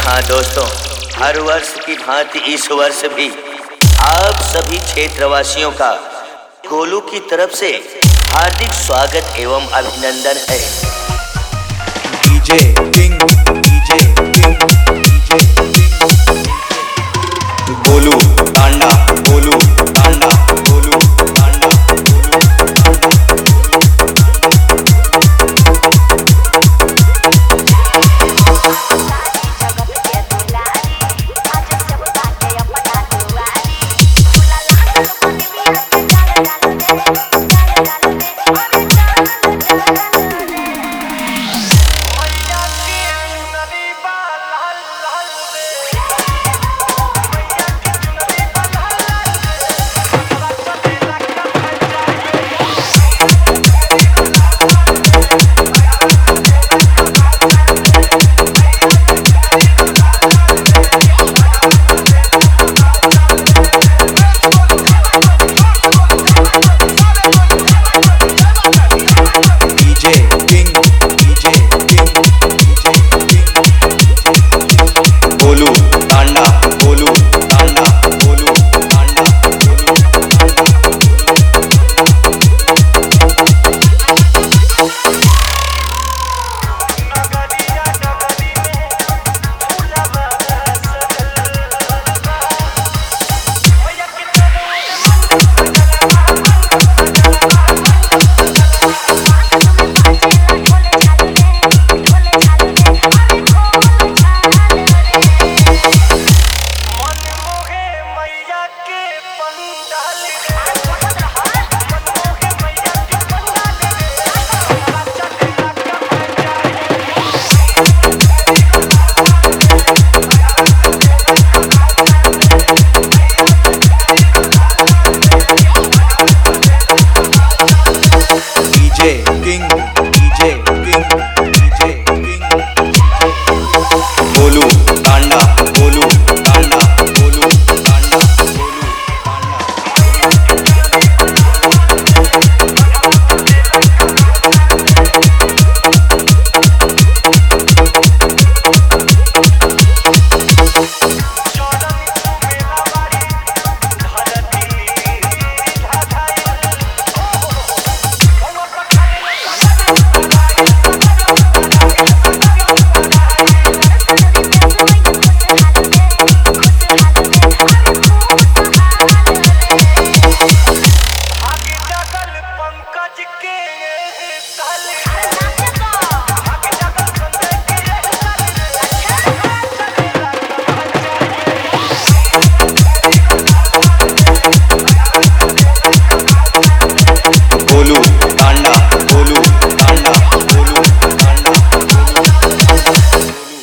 हाँ दोस्तों, हर वर्ष की भांति इस वर्ष भी आप सभी क्षेत्रवासियों का गोलू की तरफ से हार्दिक स्वागत एवं अभिनंदन है। DJ king, DJ king, DJ king, Golu Tanda, Golu Tanda, Golu Tanda, Golu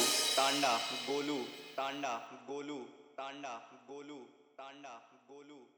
Tanda, Golu Tanda, Golu Tanda, Golu.